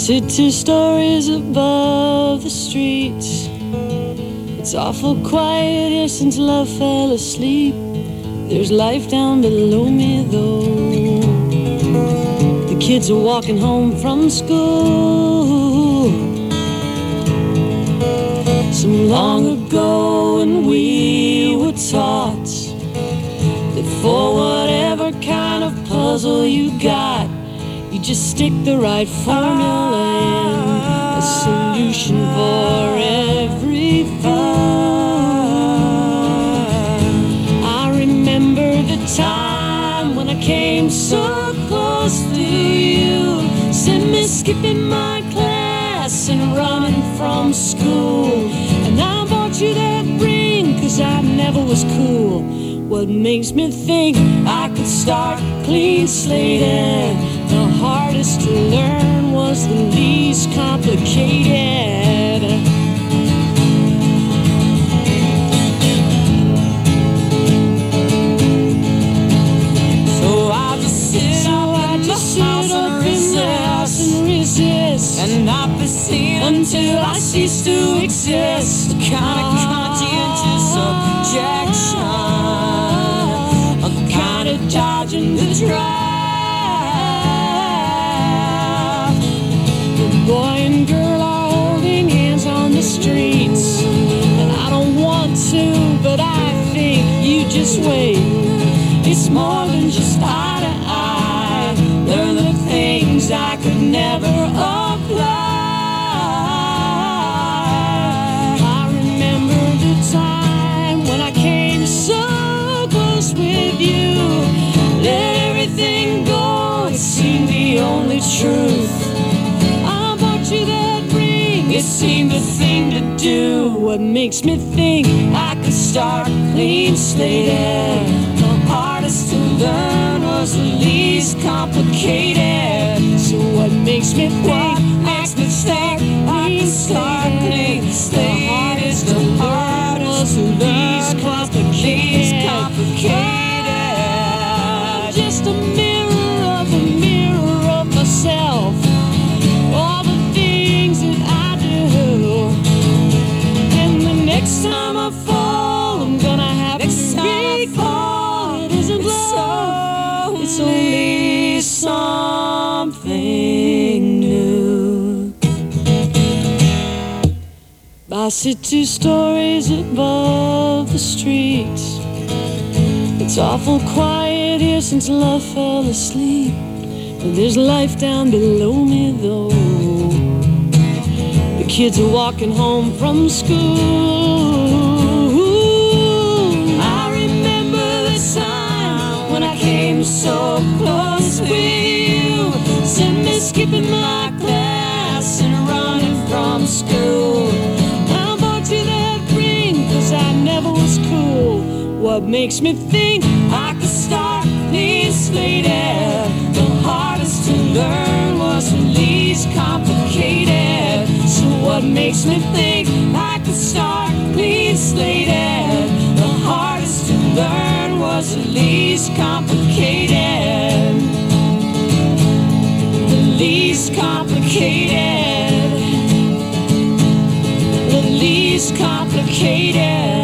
sit 2 stories above the streets. It's awful quiet here since love fell asleep. There's life down below me though. The kids are walking home from school. So long ago when we were taught that for whatever kind of puzzle you got, you just stick the right formula in, a solution for every fool. I remember the time when I came so close to you, sent me skipping my class and running from school. And I bought you that ring 'cause I never was cool. What makes me think I could start clean slating? The hardest to learn was the least complicated. So I'll just sit up in the house and resist, and not be seen until I cease to exist. The kind of conscientious objection, I'm kind of dodging the draft. The boy and girl are holding hands on the streets, and I don't want to, but I think you just wait. It's more than just eye to eye. Learn the things I could never apply. I remember the time when I came so close with you. Let everything go, it seemed the only truth. I bought you that ring, it seemed the thing to do. What makes me think I could start clean slating? The hardest to learn was the least complicated. So what makes me think I could start clean slating? The hardest to learn was the least complicated. Just a mirror of myself. All the things that I do. And the next time I fall, I'm gonna have to recall it isn't love, it's only something new. I sit 2 stories above the streets. It's awful quiet here since love fell asleep. But there's life down below me though. The kids are walking home from school. I remember the time when I came so close with you, sent me skipping my class and running from school. I bought you that ring 'cause I never was cool. What makes me think I could start clean slating? The hardest to learn was the least complicated. So what makes me think I could start clean slating? The hardest to learn was the least complicated. The least complicated. The least complicated.